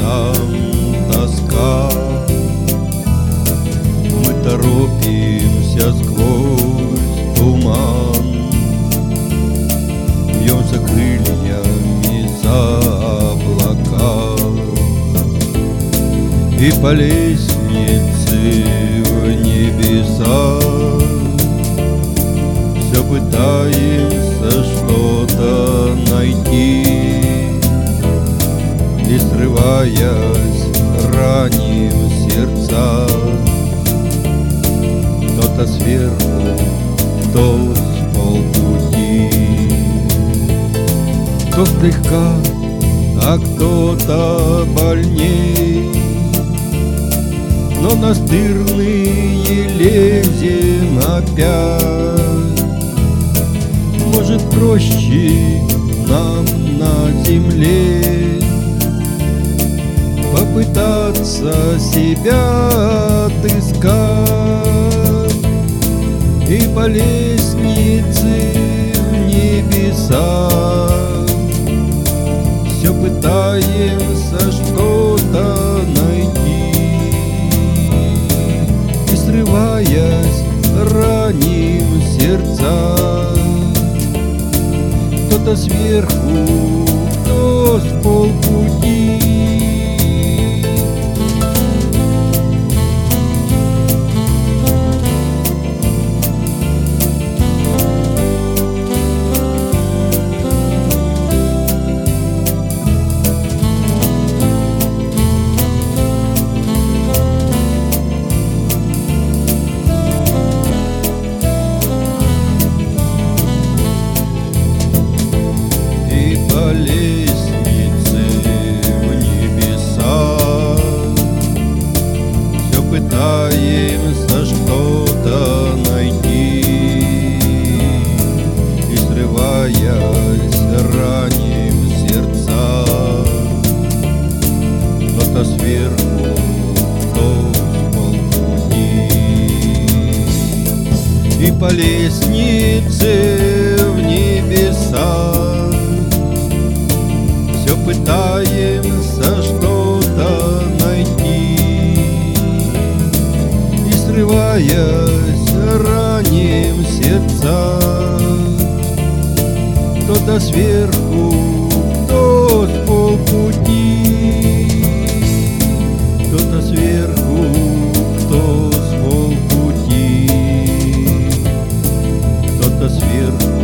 нам тоска. Мы торопимся сквозь туман, бьемся крыльями за облака, и по лестнице в небеса все пытаемся что-то найти, и срываясь раним сердца. Кто-то сверху, кто с полпути, кто слегка, а кто-то больней, но настырные лезем опять. Может, проще нам на земле попытаться себя отыскать, и по лестнице в небеса все пытаемся что-то найти, и срываясь раним сердца. Кто-то сверху, кто с полпути. По лестнице в небеса все пытаемся что-то найти, и срываясь раним сердца. Кто-то сверху, кто с полпути, и по лестнице в небеса все пытаемся что-то найти, и срываясь раним сердца. Кто-то сверху, кто с полпути, кто-то сверху, кто с полпути, кто-то сверху.